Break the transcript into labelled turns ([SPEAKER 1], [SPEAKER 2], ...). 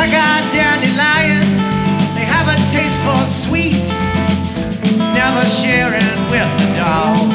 [SPEAKER 1] like our dandelions, they have a taste for sweet, never sharing with the dog.